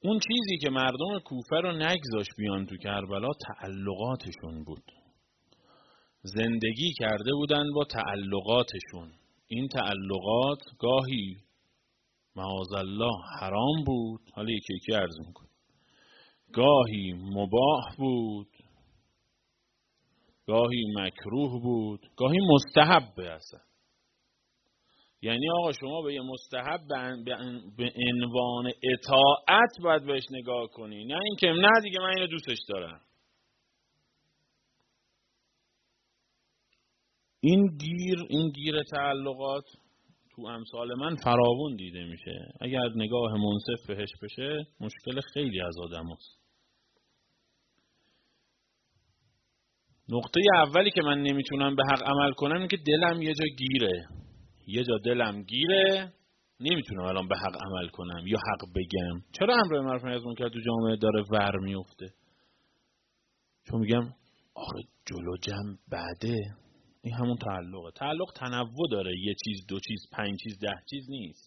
اون چیزی که مردم کوفه رو نگذاشت بیان تو کربلا تعلقاتشون بود. زندگی کرده بودن با تعلقاتشون. این تعلقات گاهی معاذالله حرام بود، حالا یکی یکی عرض میکنم، گاهی مباح بود، گاهی مکروه بود، گاهی مستحبه اصلا. یعنی آقا شما به یه مستحب به عنوان اطاعت باید بهش نگاه کنی، نه اینکه نه دیگه من اینو دوستش دارم. این گیر تعلقات تو امثال من فراوون دیده میشه. اگر نگاه منصف بهش بشه مشکل خیلی از آدم هست. نقطه اولی که من نمیتونم به حق عمل کنم اینه که دلم یه جا گیره. یه جا دلم گیره، نمیتونم الان به حق عمل کنم یا حق بگم. چرا امر به معروف و نهی از منکر تو جامعه داره ور میفته؟ چون میگم آخه جلو جمع بعده. این همون تعلقه. تعلق تنوع داره، یه چیز، دو چیز، 5 چیز، 10 چیز نیست.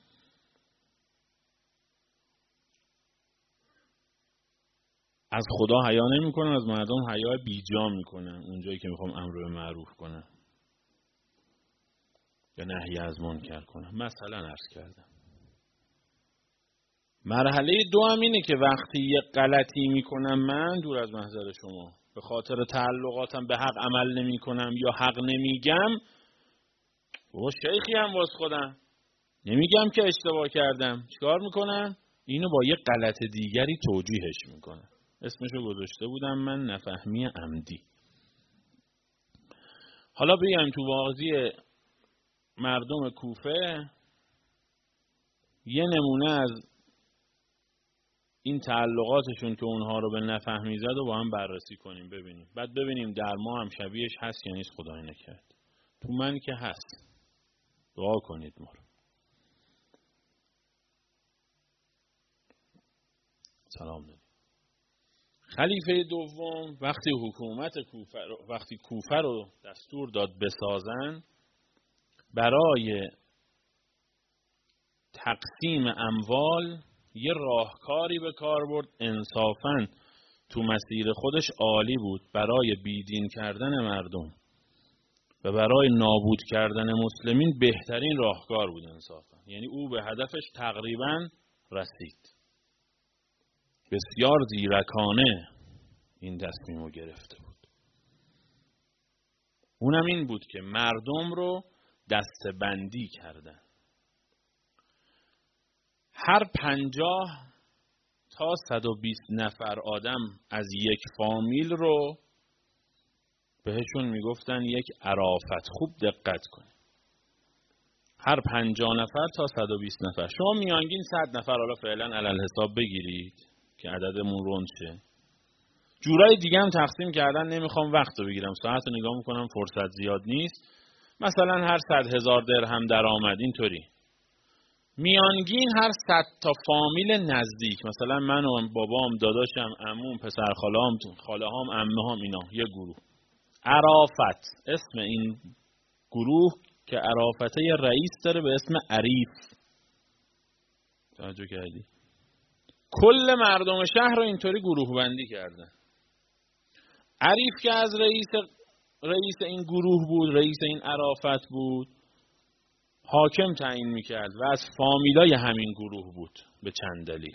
از خدا حیا نمیکنن، از مردم حیا بیجا میکنن اونجایی که میخوام امر به معروف کنم یا نهی از منکر کنم. مثلا عرض کردم مرحله دوم اینه که وقتی یه غلطی میکنم من، دور از محضر شما، به خاطر تعلقاتم به حق عمل نمی کنم یا حق نمیگم، بابا شیخی هم واس خودم نمیگم که اشتباه کردم، چیکار میکنم؟ اینو با یه غلط دیگری توجیهش میکنم. اسمشو گذاشته بودم من نفهمی عمدی. حالا بیایم تو واقعی مردم کوفه، یه نمونه از این تعلقاتشون که اونها رو به نفهمی زد و با هم بررسی کنیم ببینیم. بعد ببینیم در ما هم شبیهش هست یا نیست. خدای نکرد. تو من که هست. دعا کنید ما رو. سلام داریم. خلیفه دوم وقتی کوفه رو دستور داد بسازن، برای تقسیم اموال یه راهکاری به کار برد. انصافاً تو مسیر خودش عالی بود. برای بیدین کردن مردم و برای نابود کردن مسلمین بهترین راهکار بود انصافاً. یعنی او به هدفش تقریباً رسید. بسیار زیرکانه این تصمیمو گرفته بود. اونم این بود که مردم رو دسته‌بندی کردن. هر 50 تا 120 نفر آدم از یک فامیل رو بهشون میگفتن یک عرافت. خوب دقت کنید. هر 50 نفر تا 120 نفر. شما میانگین 100 نفر حالا فعلا علل حساب بگیرید که عددمون روند شه. جورای دیگه هم تقسیم کردن، نمیخوام وقت رو بگیرم، ساعت رو نگاه میکنم فرصت زیاد نیست. مثلا هر 100,000 درهم درآمد، اینطوری. میانگین هر 100 تا فامیل نزدیک، مثلا من و بابام، داداشم، عموم، پسر خاله‌هام، عمه‌هام، اینا یه گروه. عرافت اسم این گروه که عرافته یه رئیس داره به اسم عریف. توجه کردی؟ کل مردم شهر رو اینطوری گروه بندی کردن. عریف که از رئیس این گروه بود، رئیس این عرافت بود، حاکم تعیین میکرد و از فامیلای همین گروه بود به چند دلیل.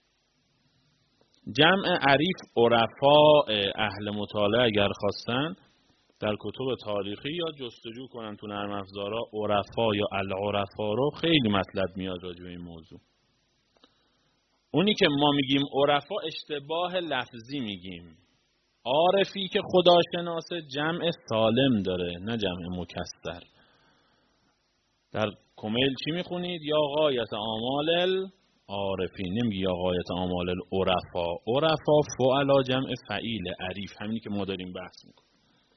جمع عریف عرفاء. اهل مطالعه اگر خواستن در کتب تاریخی یا جستجو کنن تو نرم افزارا، عرفا یا العرفا رو خیلی مطلب میاد راجع به این موضوع. اونی که ما میگیم عرفا اشتباه لفظی میگیم. عارفی که خداشناسه جمع سالم داره نه جمع مکسر. در کمیل چی میخونید؟ یا غایت آمال العارفین، نمیگی یا غایت آمال العرفا. عرفا فعلا جمع فعیل عریف، همینی که ما داریم بحث میکنیم.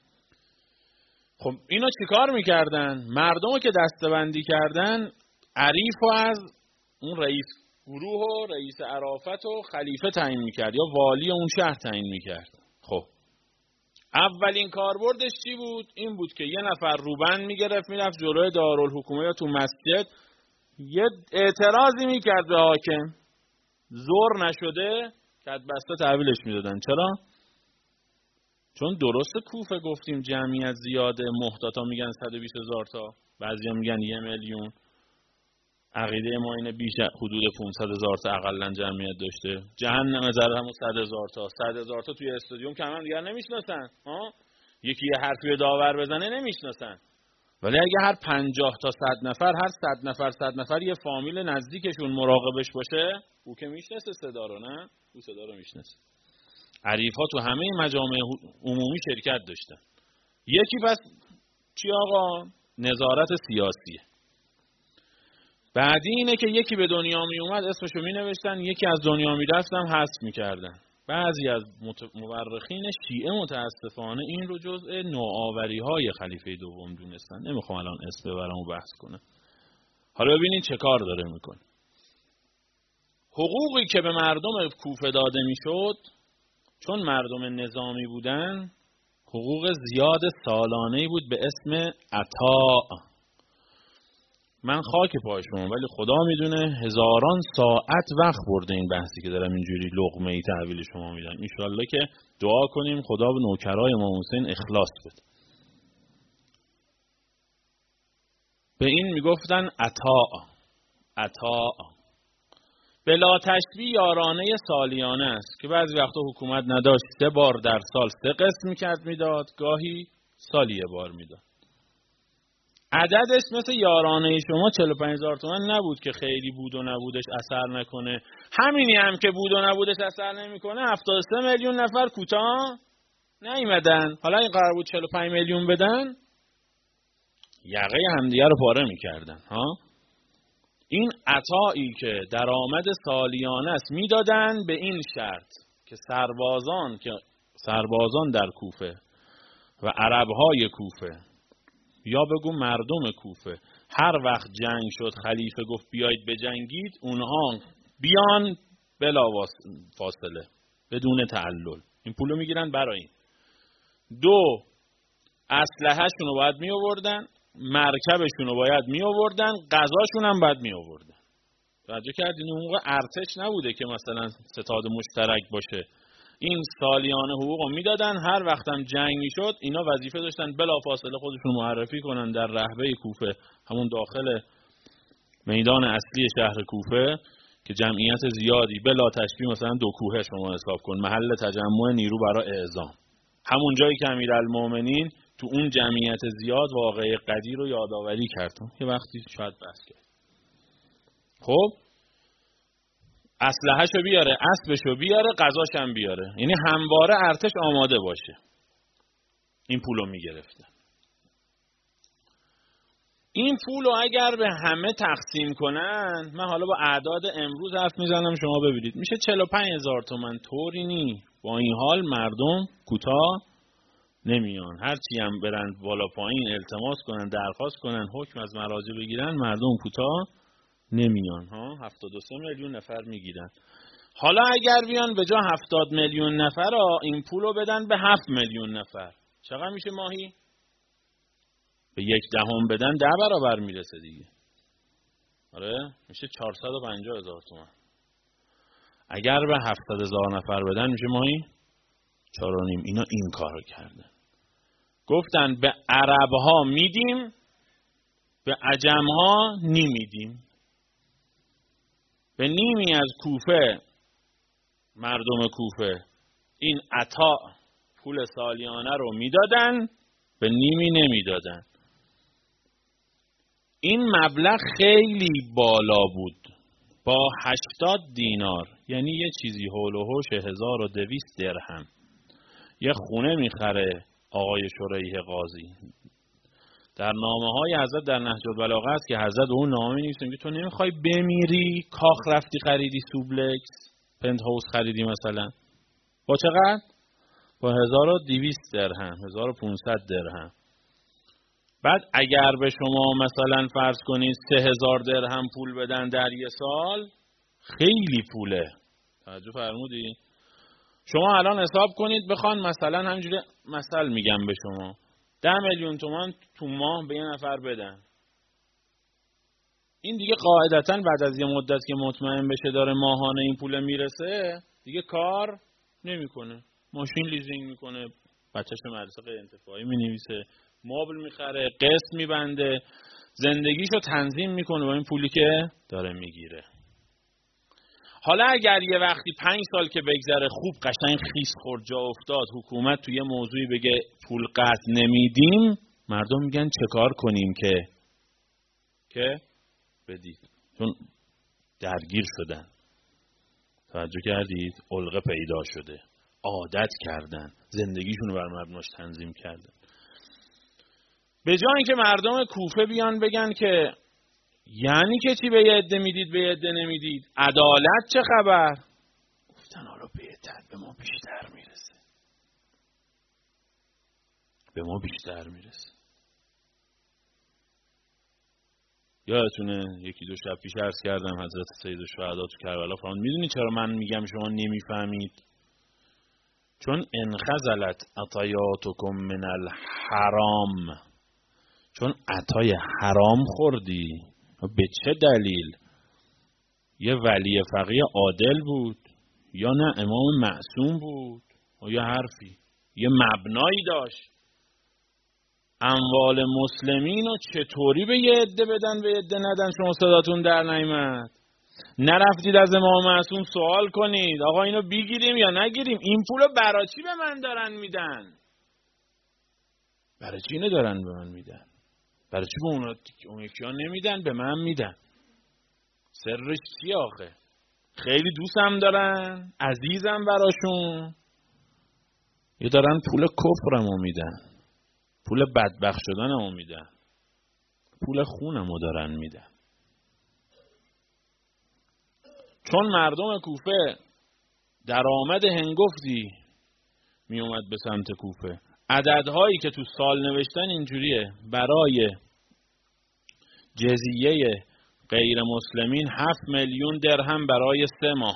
خب اینا چیکار میکردن؟ مردمو که دسته‌بندی کردن، عریف و از اون رئیس گروه و رئیس عرافت و خلیفه تعیین میکرد یا والی اون شهر تعیین میکرد. خب اولین کاربردش چی بود؟ این بود که یه نفر روبند میگرفت میرفت جلوی دارالحکومه یا تو مسجد یه اعتراضی میکرد به حاکم. زور نشده کدبسته تحویلش میدادن. چرا؟ چون درست کوفه گفتیم جمعیت زیاده، محتاطا میگن 120,000 تا، بعضیا میگن 1,000,000. عقیده ما اینه بیش حدود 500,000 تا اقلا جمعیت داشته. جهنم زرهم 100,000 تا، 100,000 تا توی استادیوم که هم دیگر نمیشناسن. یکی یه حرفی داور بزنه نمیشناسن. ولی اگه هر 50 تا 100 نفر، هر 100 نفر یه فامیل نزدیکشون مراقبش باشه، او که میشناسه صدا رو، نه؟ او صدا رو میشناسه. عریفا تو همه مجامع عمومی شرکت داشتن. یکی پس چی آقا؟ نظارت سیاسیه. بعدی اینه که یکی به دنیا می اومد اسمشو می نوشتن، یکی از دنیا می رفتم حذف می کردن. بعضی از مورخین شیعه متاسفانه این رو جزء نوآوری های خلیفه دوم دونستن. نمیخوام الان اسم ببرم و بحث کنم. حالا ببینید چه کار داره میکنه. حقوقی که به مردم کوفه داده میشد، چون مردم نظامی بودن، حقوق زیاد سالانه‌ای بود به اسم عطا. من خاک پای شما، ولی خدا میدونه هزاران ساعت وقت برده این بحثی که دارم اینجوری لقمه‌ای تحویل شما میدم. انشالله که دعا کنیم خدا به نوکرای امام حسین اخلاص بده. به این میگفتن عطا. بلا تشبیه یارانه سالیانه است که بعضی وقتا حکومت نداشت 3 بار در سال 3 قسط میکرد میداد، گاهی سالی 1 بار میداد. عددش مثل یارانه شما 45,000 تومان نبود که خیلی بود و نبودش اثر نکنه. همینی هم که بود و نبودش اثر نمیکنه. 73 میلیون نفر کوتاه نیومدن. حالا این قرار بود 45 میلیون بدن، یقه همدیگه رو پاره میکردن. این عطایی که درآمد سالیانه است میدادن به این شرط که سربازان در کوفه و عربهای کوفه، یا بگو مردم کوفه، هر وقت جنگ شد خلیفه گفت بیایید بجنگید، اونها بیان بلا فاصله بدون تعلل. این پولو میگیرن برای این. 2 اسلحه‌شون رو باید می آوردن، مرکبشون رو باید می آوردن، غذاشون هم باید می آوردن. توجه کردین؟ اون موقع ارتش نبوده که مثلا ستاد مشترک باشه. این سالیانه حقوق رو میدادن، هر وقتم جنگ میشد اینا وظیفه داشتن بلافاصله خودشون معرفی کنن در رهبه کوفه، همون داخل میدان اصلی شهر کوفه که جمعیت زیادی بلا تشبیه مثلا 2 کوه شما حساب کن، محل تجمع نیرو برای اعزام، همون جایی که امیرالمومنین تو اون جمعیت زیاد واقعه قدیر رو یادآوری کرد. یه وقتی شاید بحث کرد. خب اسلحه‌شو بیاره، اسبشو بیاره، غذاش هم بیاره، یعنی همواره ارتش آماده باشه. این پولو میگرفتن. این پولو اگر به همه تقسیم کنن، من حالا با اعداد امروز حرف میزنم شما ببینید، میشه 45,000 تومان. طوری نی. با این حال مردم کوتاه نمیان. هرچی هم برن بالا پایین التماس کنن، درخواست کنن، حکم از مراجع بگیرن، مردم کوتاه نمیان. 73 میلیون نفر میگیرن. حالا اگر بیان به جا 70 میلیون نفر این پولو بدن به 7 میلیون نفر، چقدر میشه ماهی؟ به 1/10 بدن 10 برابر میرسه دیگه. آره میشه 450,000 تومان. اگر به 70,000 نفر بدن میشه ماهی 4.5. اینا این کارو کردن. گفتن به عربها میدیم، به عجمها نمیدیم. به نیمی از کوفه، مردم کوفه، این عطا پول سالیانه رو میدادن، به نیمی نمیدادن. این مبلغ خیلی بالا بود، با 80 دینار، یعنی یه چیزی حول و حوش 1200 درهم. یه خونه میخره آقای شریح قاضی. در نامه‌های حضرت در نهج البلاغه است که حضرت اون نامه می‌نویسن که تو نمیخوای بمیری، کاخ رفتی خریدی، سوبلکس، پنت هاوس خریدی مثلا. با چقدر؟ با 1200 درهم، 1500 درهم. بعد اگر به شما مثلا فرض کنید 3000 درهم پول بدن در یه سال، خیلی پوله. توجه فرمودی؟ شما الان حساب کنید بخوان مثلا همینجوری مثل میگم به شما 10 میلیون تومان تو ماه به یه نفر بدن. این دیگه قاعدتاً بعد از یه مدت که مطمئن بشه داره ماهانه این پول میرسه دیگه کار نمیکنه. ماشین لیزینگ میکنه، بچه‌ش مدرسه غیر انتفاعی مینویسه، مبل میخره، قسط میبنده، زندگیشو تنظیم میکنه با این پولی که داره میگیره. حالا اگر یه وقتی 5 سال که بگذره خوب قشنگ خیس خورد جا افتاد، حکومت توی موضوعی بگه پول قرض نمیدیم، مردم میگن چه کار کنیم که بدید، چون درگیر شدن. توجه کردید؟ علقه پیدا شده، عادت کردن، زندگیشون رو بر مبناش تنظیم کردن. به جای اینکه مردم کوفه بیان بگن که یعنی که چی به یه عده میدید به یه عده نمیدید، عدالت چه خبر، گفتن حالا بهتر، به ما بیشتر میرسه، به ما بیشتر میرسه. یادتونه یکی دو شب پیش عرض کردم حضرت سید الشهدا تو کربلا فرمود میدونی چرا من میگم شما نمیفهمید؟ چون انخزلت عطیاتکم من الحرام، چون عطای حرام خوردی. به چه دلیل؟ یه ولی فقیه عادل بود یا نه امام معصوم بود یا حرفی، یه مبنایی داشت. اموال مسلمین رو چطوری به یه عده بدن به یه عده ندن؟ شما صداتون در نیامد؟ نرفتید از امام معصوم سوال کنید آقا اینو بگیریم یا نگیریم؟ این پولو برای چی به من دارن میدن؟ برای چی اینو دارن به من میدن؟ برای چی به اون یکی ها نمیدن به من میدن؟ سرش چی آخه؟ خیلی دوستم دارن، عزیزم براشون، یا دارن پول کفرمو میدن، پول بدبخت شدنمو میدن، پول خونمو دارن میدن. چون مردم کوفه درآمد هنگفتی می اومد به سمت کوفه. عددهایی که تو سال نوشتن اینجوریه: برای جزیه غیر مسلمین 7 میلیون درهم برای 3 ماه،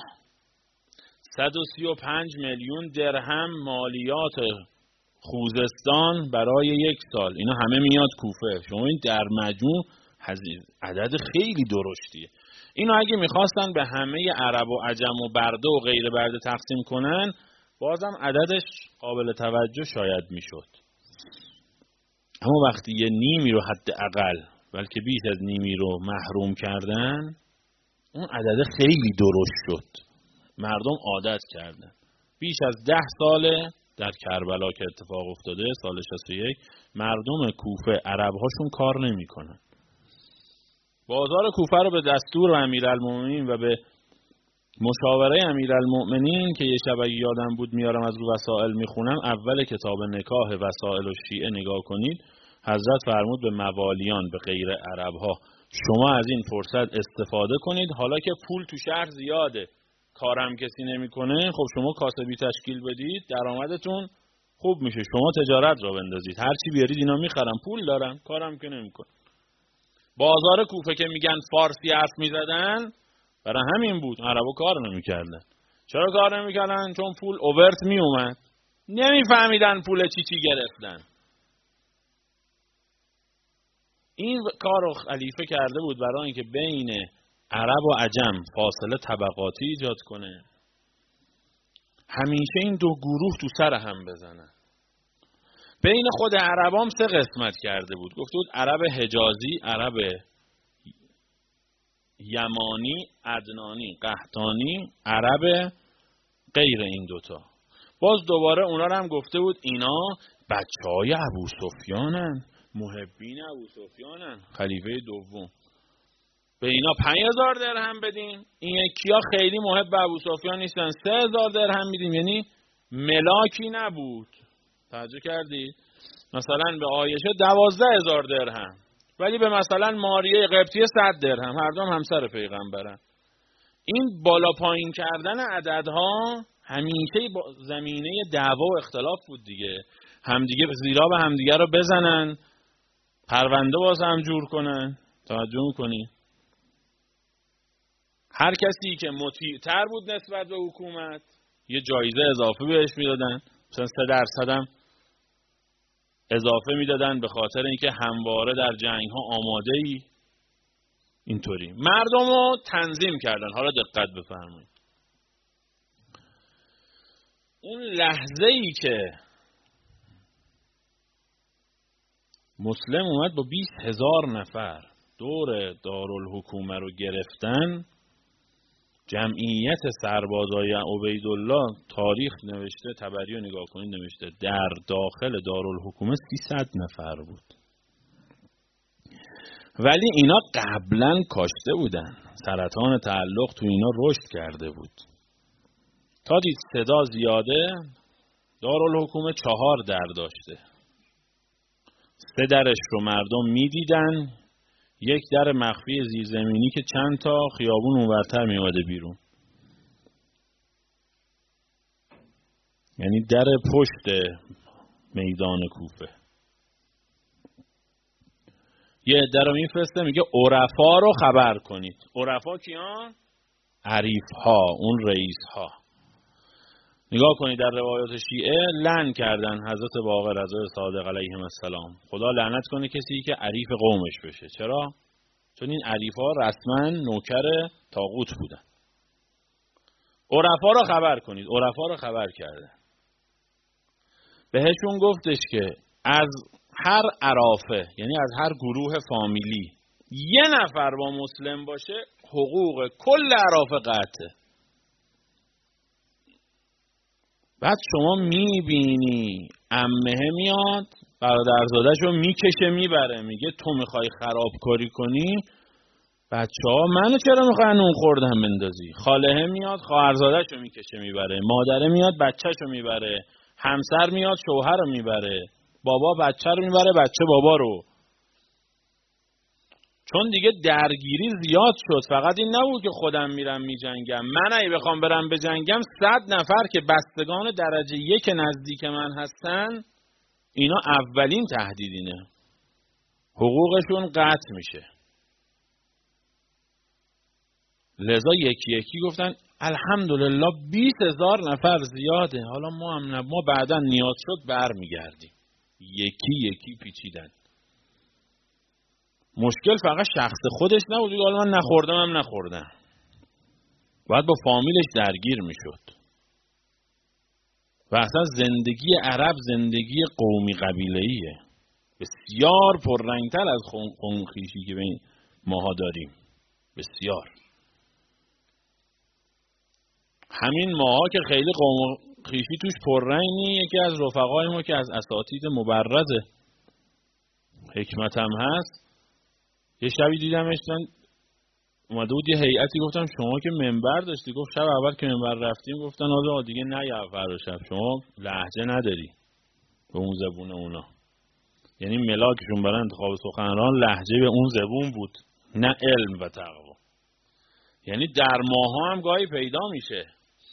135 میلیون درهم مالیات خوزستان برای 1 سال. اینا همه میاد کوفه. شما این در مجموع عدد خیلی درشتیه. اینو اگه میخواستن به همه عرب و عجم و برده و غیر برده تقسیم کنن بازم عددش قابل توجه شاید میشد. اما وقتی یه نیمی رو حداقل بلکه بیش از نیمی رو محروم کردن، اون عدد خیلی درشت شد. مردم عادت کردن. بیش از 10 ساله در کربلا که اتفاق افتاده سال 61 مردم کوفه عرب‌هاشون کار نمی‌کنن. بازار کوفه رو به دستور امیرالمومنین و به مشاوره امیرالمومنین که یه شب اگه یادم بود میارم از رو وسائل میخونم، اول کتاب نکاح وسائل و شیعه نگاه کنید، حضرت فرمود به موالیان به غیر عرب‌ها شما از این فرصت استفاده کنید، حالا که پول تو شهر زیاده کارم کسی نمیکنه، خب شما کاسبی تشکیل بدید درآمدتون خوب میشه، شما تجارت را بندازید، هر چی بیارید اینا میخرن، پول دارن، کارم که نمیکنه. بازار کوفه که میگن فارسی حرف میزدن برای همین بود، عربو کار نمیکردن. چرا کار نمیکردن؟ چون پول اوورت میومد، نمیفهمیدن پول چی گرفتن. این کار رو خلیفه کرده بود برای اینکه بین عرب و عجم فاصله طبقاتی ایجاد کنه، همیشه این دو گروه تو سر هم بزنن. بین خود عربام 3 قسمت کرده بود، گفته بود عرب حجازی، عرب یمانی، عدنانی، قحطانی، عرب غیر این دوتا. باز دوباره اونا رو هم گفته بود اینا بچهای ابو سفیانن، محبین ابو سفیانن، خلیفه دوم. به اینا 5000 درهم بدین، این یکیا خیلی محب ابو سفیان نیستن، 3000 درهم میدیم، یعنی ملاکی نبود. توجه کردید؟ مثلا به عایشه 12000 درهم، ولی به مثلا ماریه قبطیه 100 درهم، هر دوم همسر پیغمبرن. این بالا پایین کردن عددها همیشه زمینه دعوا و اختلاف بود دیگه. همدیگه زیرا به همدیگه رو بزنن، پرونده باز هم جور کنن. توجه میکنی؟ هر کسی که مطیع‌تر بود نسبت به حکومت یه جایزه اضافه بهش میدادن، مثلا 3% هم اضافه میدادن به خاطر اینکه همواره در جنگ ها آماده ای. اینطوری مردم رو تنظیم کردن. حالا دقت بفرمایید، اون لحظه ای که مسلم اومد با 20,000 نفر دور دارالحکومه رو گرفتن، جمعیت سربازای عبیدالله، تاریخ نوشته، طبری رو نگاه کنید نوشته در داخل دارالحکومه 300 نفر بود. ولی اینا قبلا کاشته بودن، سرطان تعلق تو اینا رشد کرده بود. تا دید صدا زیاده، دارالحکومه 4 در داشته، 3 درش رو مردم میدیدن، 1 در مخفی زیرزمینی که چند تا خیابون اونورتر میومده بیرون، یعنی در پشت میدان کوفه. یه عده رو میفرسته میگه عرفا رو خبر کنید. عرفا کیان؟ عریف ها، اون رئیس ها. نگاه کنید در روایات شیعه لعن کردن حضرت باقر رضا صادق علیهم السلام. خدا لعنت کنه کسی که عریف قومش بشه. چرا؟ چون این عریف ها رسما نوکر طاغوت بودن. عرفا رو خبر کنید. عرفا رو خبر کرده. بهشون گفتش که از هر عرافه، یعنی از هر گروه فامیلی، 1 نفر با مسلم باشه حقوق کل عرافه قطعه. بعد شما میبینی عمه میاد برادرزاده‌شو میکشه میبره، میگه تو میخوای خرابکاری کنی بچه‌ها، منو چرا میخوای نون خوردن بندازی؟ خاله میاد خواهرزاده‌شو میکشه میبره، مادره میاد بچه‌شو میبره، همسر میاد شوهر رو میبره، بابا بچه رو میبره بچه بابا رو. چون دیگه درگیری زیاد شد. فقط این نبود که خودم میرم میجنگم، من اگه بخوام برم بجنگم 100 نفر که بستگان درجه 1 نزدیک من هستن، اینا اولین تهدیدینه، حقوقشون قطع میشه. لذا یکی یکی گفتن الحمدلله 20,000 نفر زیاده، حالا ما بعدا نیاز شد برمیگردیم. یکی یکی پیچیدن. مشکل فقط شخص خودش نبود، حالا من نخوردم هم نخوردم، باید با فامیلش درگیر میشد. و اصلا زندگی عرب زندگی قومی قبیله‌ایه، بسیار پررنگتر از قوم خویشی که بین ماها داریم، بسیار. همین ماها که خیلی قوم خویشی توش پررنگ نی، یکی از رفقای ما که از اساتید مبرز حکمت هم هست، یه شبی دیدمش اومده بود یه هیئتی، گفتم شما که منبر داشتی؟ گفت شب اول که منبر رفتیم گفتن آقا دیگه نه یه فردا شب شما لهجه نداری به اون زبون اونا، یعنی ملاکشون برای انتخاب سخنران لهجه به اون زبون بود، نه علم و تقوا. یعنی در ماها هم گاهی پیدا میشه.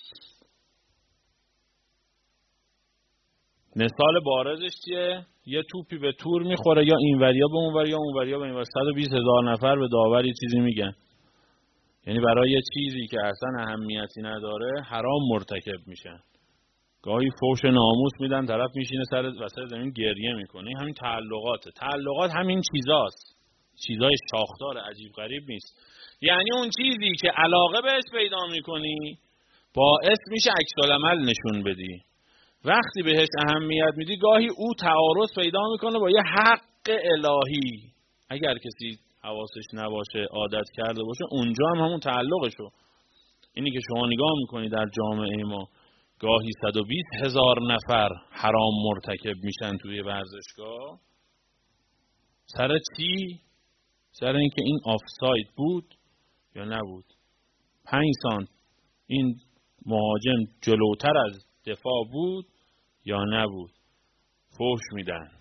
مثال بارزش چیه؟ یه توپی به تور میخوره، یا اینوریا به اونور یا اونوریا به اینور، 120,000 نفر به داوری چیزی میگن. یعنی برای یه چیزی که اصلا اهمیتی نداره حرام مرتکب میشن. گاهی فوش ناموس میدن، طرف میشینه سر وسط زمین گریه میکنه. همین تعلقات همین چیزاست، چیزای شاخدار عجیب غریب نیست. یعنی اون چیزی که علاقه بهش پیدا میکنی باعث میشه عکس‌العمل نشون بدی. وقتی بهش اهمیت میدی گاهی او تعارض پیدا میکنه با یه حق الهی. اگر کسی حواسش نباشه، عادت کرده باشه، اونجا هم همون تعلقشو. اینی که شما نگاه میکنی در جامعه ما گاهی 120,000 نفر حرام مرتکب میشن توی ورزشگاه، سر چی؟ سر اینکه این آفساید بود یا نبود، 5 سانت این مهاجم جلوتر از دفاع بود یا نبود، فحش میدن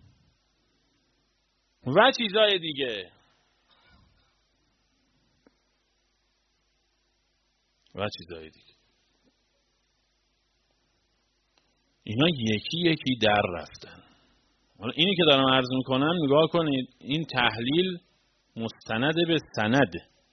و چیزای دیگه اینا یکی یکی در رفتن. حالا اینی که دارم عرض میکنم نگاه کنید، این تحلیل مستند به سند.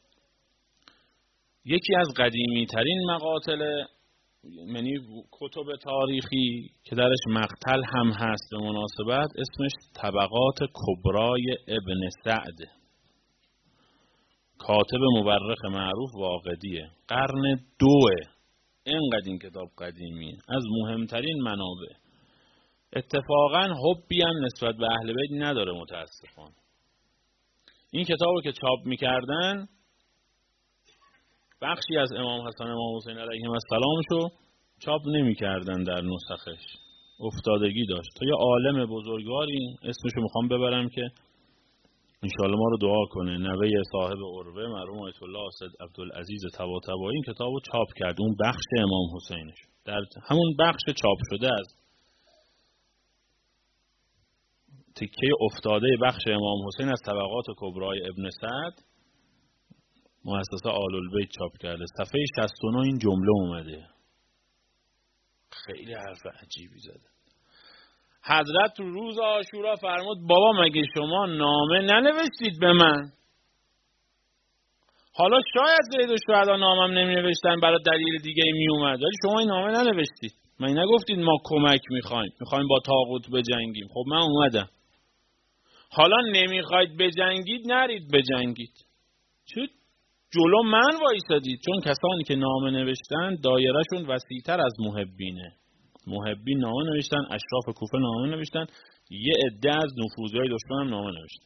یکی از قدیمی ترین مقاتل، یعنی کتب تاریخی که درش مقتل هم هست به مناسبت، اسمش طبقات کبرای ابن سعد. کاتب مورخ معروف واقدیه، قرن 2، اینقدر این کتاب قدیمیه، از مهمترین منابع. اتفاقا حبی هم نسبت به اهل بیت نداره متاسفانه. این کتابو که چاپ میکردن بخشی از امام حسن امام حسین علیهم السلامشو چاپ نمیکردن در نسخش، افتادگی داشت. تا یه عالم بزرگواری اسمشو میخوام ببرم که انشاءالله ما رو دعا کنه، نوه صاحب عروه مرحوم آیت الله اسد عبدالعزیز طباطبایی این کتابو چاپ کرد، اون بخش امام حسینش، در همون بخش چاپ شده از تکه افتاده بخش امام حسین از طبقات کبرای ابن سعد مؤسسه آل البیت چاپ کرده. صفحه 69 این جمله اومده. خیلی حرف عجیبی زده. حضرت تو روز عاشورا فرمود بابا مگه شما نامه ننوشتید به من؟ حالا شاید زید الشهدا نامم نمی نوشتن برای دلیل دیگه می اومد، ولی شما این نامه ننوشتید. من نگفتید ما کمک میخوایم با طاغوت بجنگیم. خب من اومدم. حالا نمیخواید بجنگید، نرید بجنگید. چون جلو من وایسادید. چون کسانی که نامه نوشتن دایرهشون وسیع‌تر از محبینه. محبین نامه نوشتن، اشراف کوفه نامه نوشتن، یه عده از نفوذیای دشمن هم نامه نوشتن.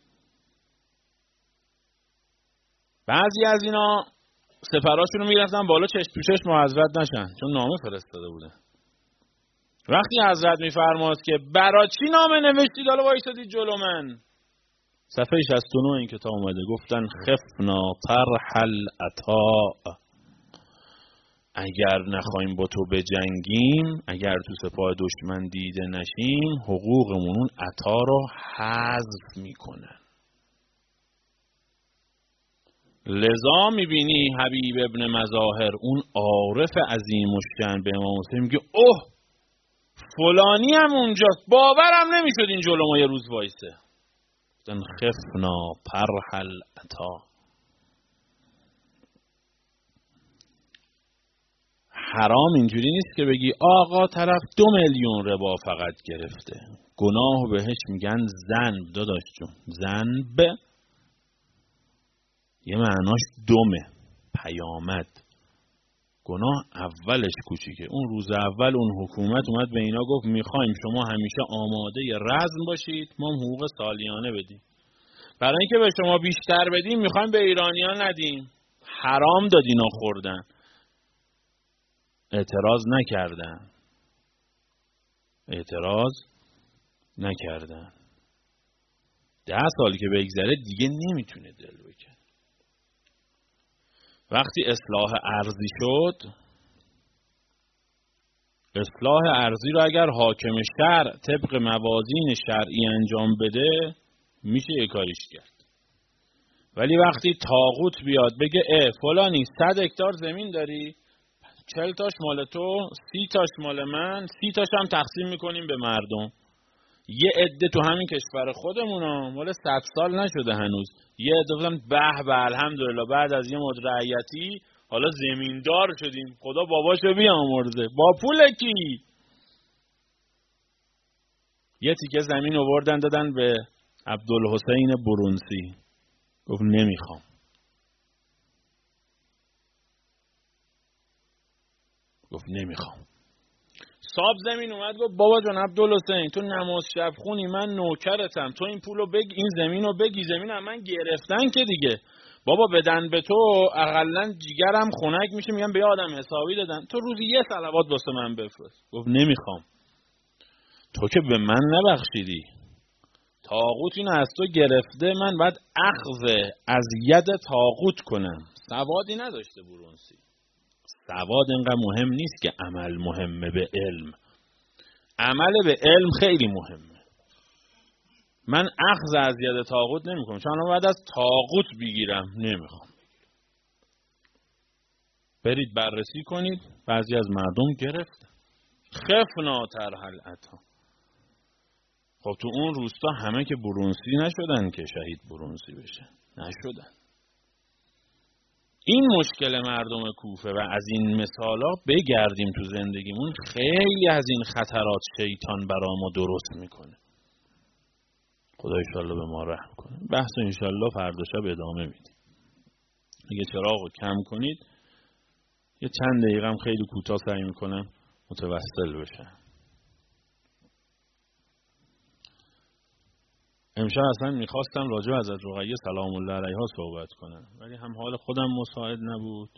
بعضی از اینا سفراشون رو میرفتن بالا چشم تو چشم با حضرت نشن، چون نامه فرستاده بودن. وقتی حضرت میفرماد که برای چی نامه نوشتید حالا وایسادید جلو من، صفحه 69 این کتاب اومده، گفتن خفنا طرح العطاء، اگر نخوایم با تو بجنگیم، اگر تو سپاه دشمن دیده نشیم، حقوقمون اون عطا رو حذف میکنن. لذا میبینی حبیب ابن مظاهر اون عارف عظیم الشأن به امام حسین میگه اوه فلانی هم اونجاست، باورم نمیشد این جلو ما یه روز وایسه. گفتن خفنا طرح العطا. حرام اینجوری نیست که بگی آقا طرف 2 میلیون ربا فقط گرفته، گناه بهش میگن ذنب. داداش جون ذنب یه معناش دمه، پیامد. گناه اولش کوچیکه. اون روز اول اون حکومت اومد به اینا گفت میخوایم شما همیشه آماده رزم باشید، ما حقوق سالیانه بدیم. برای اینکه به شما بیشتر بدیم میخوایم به ایرانیان ندیم. حرام داد اینا خوردن، اعتراض نکردن. 10 سال که بگذره دیگه نمیتونه دل بکنه. وقتی اصلاح ارضی شد، اصلاح ارضی رو اگر حاکم شرع طبق موازین شرعی انجام بده میشه یه کاریش کرد. ولی وقتی طاغوت بیاد بگه فلانی 100 هکتار زمین داری، 40 تاش مال تو، 30 تاش مال من، 30 تاش هم تقسیم میکنیم به مردم. یه عده تو همین کشور خودمونا مال 100 سال نشده هنوز، یه عده بودن به الحمدلله بعد از یه مدت رعیتی حالا زمیندار شدیم، خدا باباشو بیامرزه، با پول کی؟ یه تیکه زمین آوردن دادن به عبدالحسین برونسی، گفت نمیخوام. صاحب زمین اومد گفت بابا جان عبدالحسین تو نماز شب خونی، من نوکرتم، تو این پولو بگی، این زمینو بگی، زمین هم من گرفتن که دیگه بابا بدن به تو اقلن جیگرم خنک میشه، میگم به آدم حسابی دادن، تو روزی یه صلوات واسه من بفرست. گفت نمیخوام. تو که به من نبخشیدی، طاغوت اینو از تو گرفته، من باید اخذ از ید طاغوت کنم. سوادی نداشته برونسی. سواد اینقدر مهم نیست که عمل مهمه به علم. عمل به علم خیلی مهمه. من اخذ از ید طاغوت نمیکنم، چون من بعد از طاغوت بگیرم نمیخوام. برید بررسی کنید، بعضی از مردم گرفتن. خفنا طرح العطا. خب تو اون روستا همه که برونسی نشدن که شهید برونسی بشه، نشدن. این مشکل مردم کوفه و از این مثالا بگردیم تو زندگیمون، خیلی از این خطرات شیطان برا ما درست میکنه. خدا انشالله به ما رحم کنه. بحث انشالله فردا شب ادامه میدیم. اگه چراغ رو کم کنید یه چند دقیقه هم خیلی کوتاه سعی میکنم متوسل بشم. امشب اصلا میخواستم راجع به حضرت رقیه سلام الله علیها صحبت کنم، ولی هم حال خودم مساعد نبود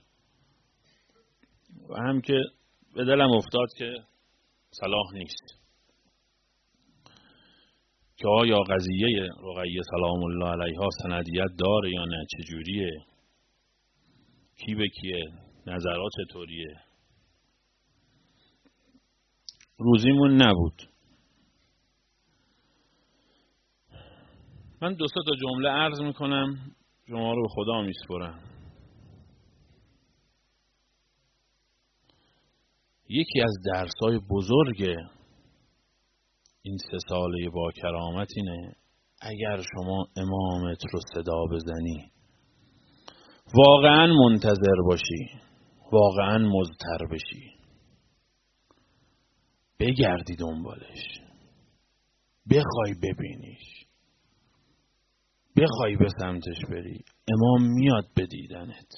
و هم که به دلم افتاد که صلاح نیست که آیا قضیه رقیه سلام الله علیها سندیت داره یا نه، چجوریه، کی به کیه، نظرات چطوریه. روزیمون نبود. من 2-3 تا جمله عرض میکنم، شما رو به خدا میسپرم. یکی از درسای بزرگ این 3 ساله با کرامت اینه اگر شما امامت رو صدا بزنی واقعا منتظر باشی، واقعا مضطر بشی، بگردی دنبالش، بخوای ببینیش، بخوای به سمتش بری، امام میاد به دیدنت.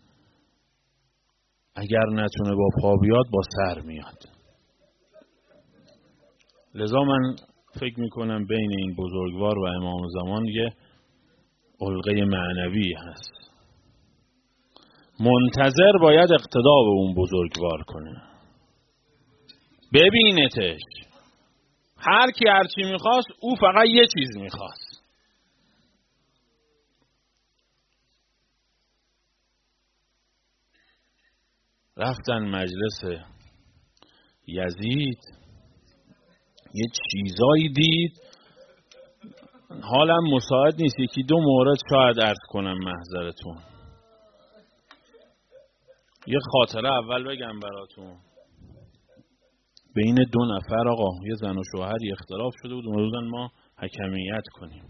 اگر نتونه با پا بیاد با سر میاد. لذا من فکر میکنم بین این بزرگوار و امام زمان یه علقه معنوی هست. منتظر باید اقتدا به اون بزرگوار کنه، ببینتش. هر کی هرچی میخواست، او فقط یه چیز میخواست. رفتن مجلس یزید، یه چیزایی دید حالم مساعد نیست. 1-2 مورد شاید عرض کنم محضرتون. یه خاطره اول بگم براتون. بین 2 نفر آقا، یه زن و شوهری اختلاف شده بود، اومدن ما حکمیت کنیم.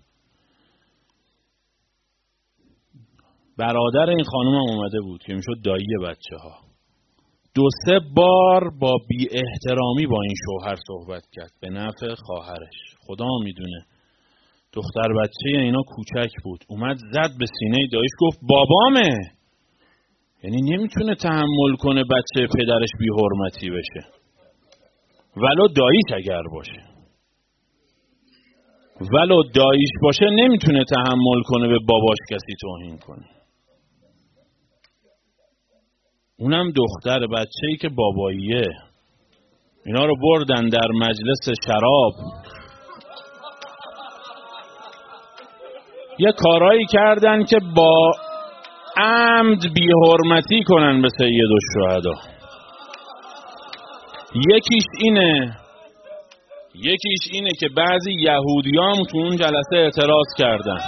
برادر این خانم هم اومده بود که میشد دایی بچه ها. 2-3 بار با بی احترامی با این شوهر صحبت کرد به نفع خواهرش. خدا میدونه دختر بچه اینا کوچک بود، اومد زد به سینه داییش، گفت بابامه. یعنی نمیتونه تحمل کنه بچه پدرش بی حرمتی بشه، ولو داییش اگر باشه. ولو داییش باشه نمیتونه تحمل کنه به باباش کسی توهین کنه. اونم دختر بچه‌ای که باباییه. اینا رو بردن در مجلس شراب، یه کارایی کردن که با عمد بی حرمتی کنن به سید الشهدا. یکیش اینه که بعضی یهودیام تو اون جلسه اعتراض کردن.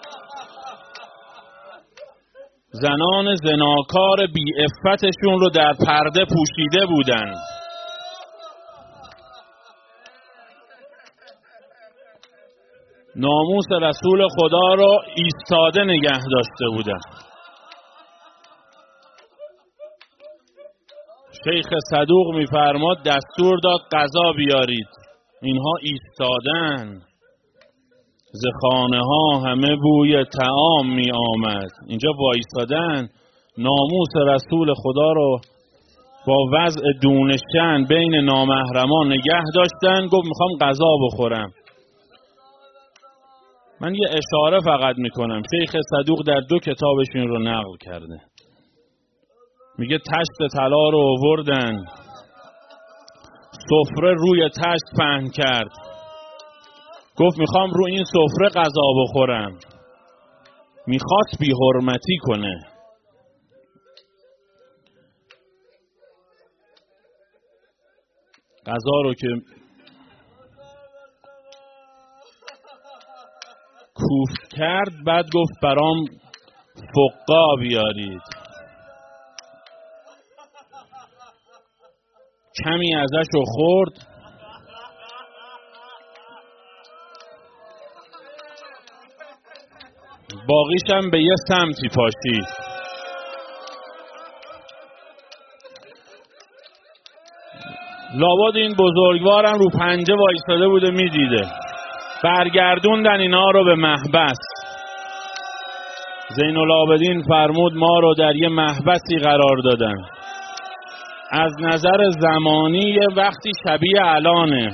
زنان زناکار بی عفتشون رو در پرده پوشیده بودن. ناموس رسول خدا رو ایستاده نگه داشته بودن. شیخ صدوق میفرماد دستور داد غذا بیارید، اینها ایستادن. ز خانه ها همه بوی طعام می آمد، اینجا وایستادن. ناموس رسول خدا رو با وضع دونشن بین نامحرمان نگه داشتن. گفت میخوام غذا بخورم. من یه اشاره فقط میکنم. شیخ صدوق در 2 کتابشون رو نقل کرده. میگه تشت طلا رو آوردن، سفره روی تشت پهن کرد. گفت میخوام رو این سفره غذا بخورم. میخواست بی حرمتی کنه. غذا رو که کوفت کرد، بعد گفت برام فقا بیارید. کمی ازش رو خورد، باقیشم به یه سمتی پاشید. لابد این بزرگوارم رو پنجه وایستاده بوده میدیده. برگردوندن اینا رو به محبس. زین العابدین فرمود ما رو در یه محبسی قرار دادن. از نظر زمانی یه وقتی شبیه الانه.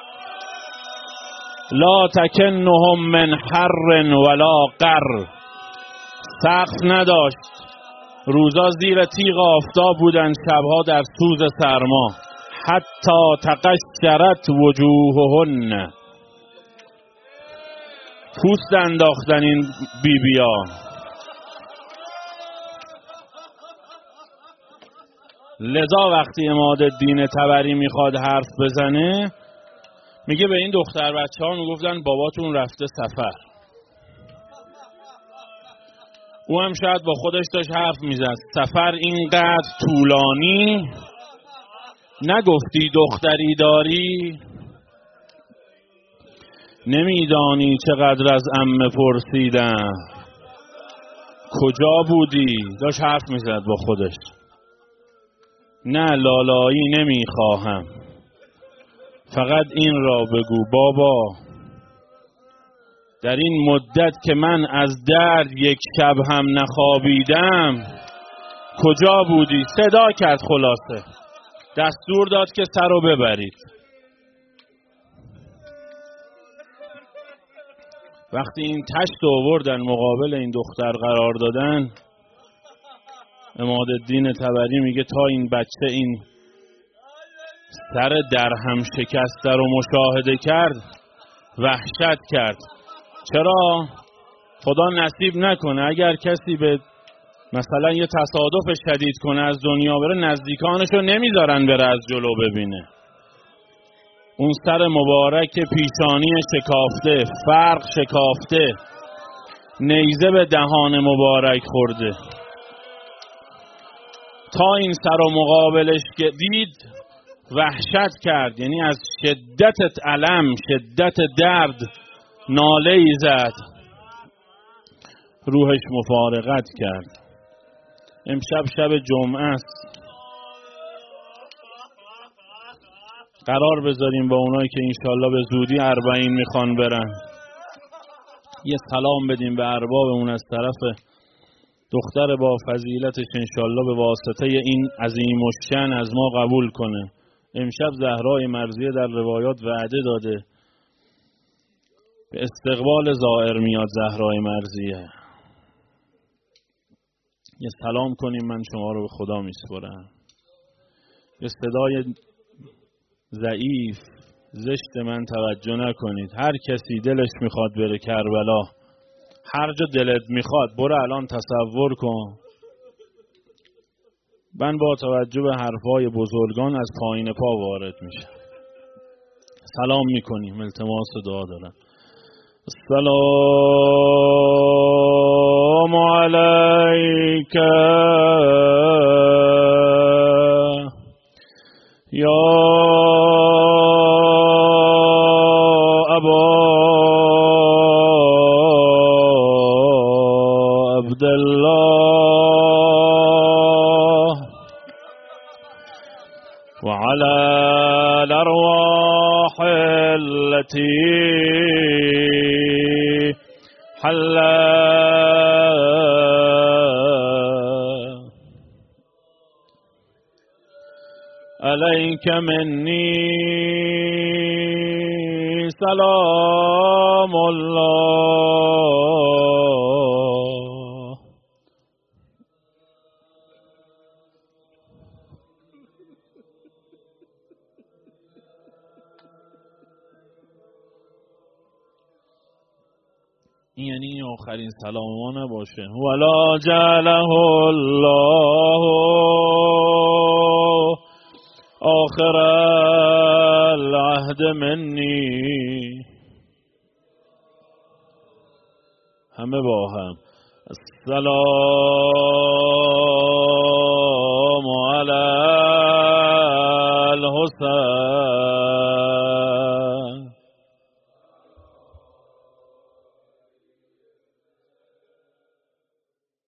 لا تکنهم من حر ولا قر. سقف نداشت، روزا زیر تیغ آفتاب بودن، شبها در سوز سرما. حتی تقشرت وجوههن. پوست انداختن این بیبیا. لذا وقتی عمادالدین طبری میخواد حرف بزنه میگه به این دختر بچه ها میگفتن باباتون رفته سفر. او هم شاید با خودش داشت حرف میزد. سفر اینقدر طولانی نگفتی دختری داری؟ نمیدانی چقدر از عمه پرسیدم کجا بودی؟ داشت حرف میزد با خودش. نه لالایی نمیخواهم، فقط این را بگو بابا در این مدت که من از درد یک شب هم نخوابیدم کجا بودی؟ صدا کرد، خلاصه دستور داد که سر رو ببرید. وقتی این تشت آوردن مقابل این دختر قرار دادن، عمادالدین طبری میگه تا این بچه این سر درهم شکسته رو مشاهده کرد وحشت کرد. چرا؟ خدا نصیب نکنه اگر کسی به مثلا یه تصادف شدید کنه از دنیا بره، نزدیکانشو نمیذارن بره از جلو ببینه. اون سر مبارک پیشانی شکافته، فرق شکافته، نیزه به دهان مبارک خورده. تا این سر و مقابلش که دید وحشت کرد، یعنی از شدت الم، شدت درد ناله‌ای زد، روحش مفارقت کرد. امشب شب جمعه است، قرار بذاریم با اونایی که انشالله به زودی 40 میخوان برن یه سلام بدیم به اربابمون از طرف دختر با فضیلتش، انشالله به واسطه این عظیم الشأن از ما قبول کنه. امشب زهرای مرضیه در روایات وعده داده به استقبال زائر میاد. زهرای مرضیه یه سلام کنیم، من شما رو به خدا میسپرم. به صدای ضعیف زشت من توجه نکنید. هر کسی دلش میخواد بره کربلا، هر جا دلت میخواد برو. الان تصور کن من با توجه به حرفای بزرگان از پایین پا وارد میشم. سلام میکنیم، التماس دعا دارم. السلام علیک یا ابا عبدالله وعلى الأرواح التي حل عليك مني سلام الله. این یعنی آخرین سلام ما نباشه. ولا جعله الله آخر العهد منی. همه با هم السلام علی الحسین